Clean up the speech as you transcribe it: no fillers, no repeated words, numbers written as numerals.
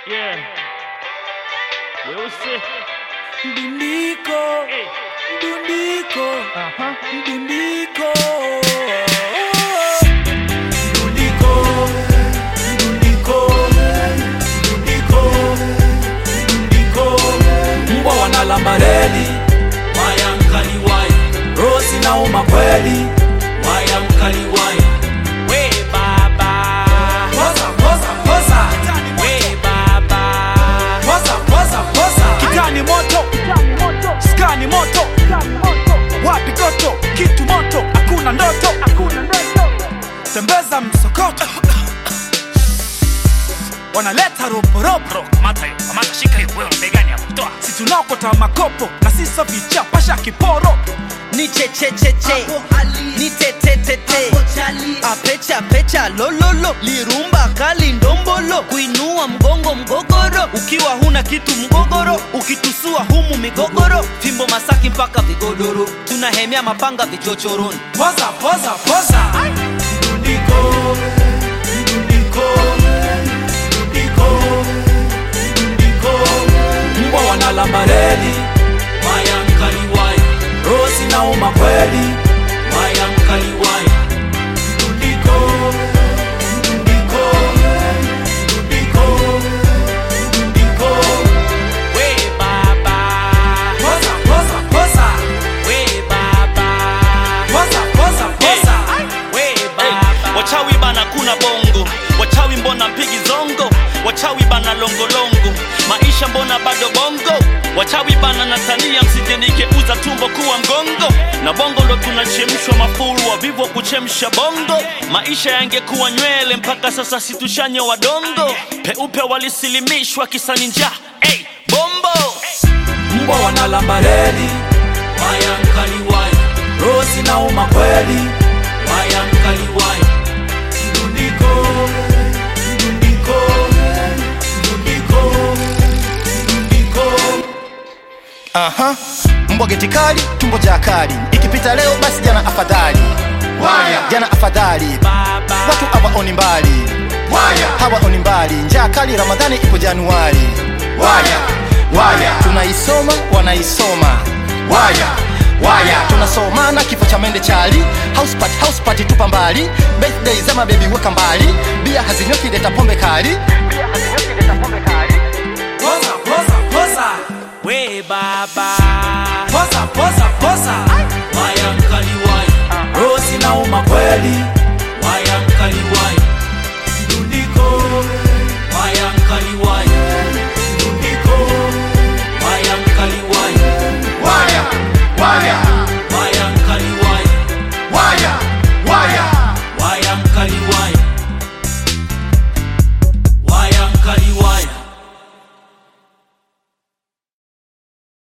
Yeah. Weusi. Mdundiko. Hey. Mdundiko. Mdundiko. Mdundiko. Mdundiko. Mdundiko. Mdundiko. Mbwa wanalamba reli, waya mkali waya. Rosi na uma kweli, waya mkali waya. We baba. Poza, poza, poza. We baba. Poza, poza, poza. Kitani moto. Skani moto. Wapi goto? Kitu moto. Hakuna ndoto. Tembeza msokoto. Wanaleta ropo. Kamata shika hiyo wewe mbegani hapo. Toa. Si tunakota makopo na sisa vicha pasha kiporo. Ni che ni te apecha lololo lirumba kali ndombolo kuinua mgogoro ukiwa huna kitu mgogoro ukitusua humu migogoro fimbo Masaki mpaka vigodoro tunahemea mapanga vichochoroni. Poza, poza, poza. Mdundiko. Mdundiko. Mdundiko. Mdundiko. Mbwa wanalamba reli, waya mkali waya. Rosi na uma kweli, waya mkali waya. Mdundiko. Mdundiko. Mdundiko. Mdundiko. We baba. Poza, poza, poza. We baba. Poza, poza, poza. We baba. Wachawi bana kuna bongo, wachawi mbona mpigi zongo, wachawi bana longolongo, maisha mbona bado bongo, wachawi bana natania msijenike uza tumbo kuwa mgongo, na bongo ndo tunachemshwa mafuru wavivu kuchemsha bongo, maisha yangekuwa nywele mpaka sasa situshanye wadongo, peupe walisilimishwa kisani njaa, bombo. Mbwa wanalamba reli, waya mkali waya. Rosi na uma kweli, waya mkali waya. Mdundiko. Mdundiko. Mdundiko. Mdundiko. Mbwa geti kali, tumbo jakali. Ikipita leo basi jana afadhali. Waya, jana afadhali. Watu hawaoni mbali. Waya, hawaoni mbali. Njaa kali Ramadhani ipo Januari. Waya, tunaisoma wanaisoma. Waya, tunasomana kifo cha mende chali. House party tupa mbali. Birthday zama baby weka mbali. Bia hazinyoki leta pombe kali.